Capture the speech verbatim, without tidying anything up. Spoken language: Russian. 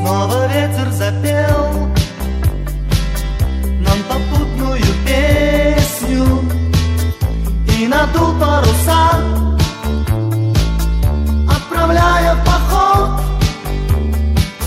Снова ветер запел нам попутную песню и надул паруса.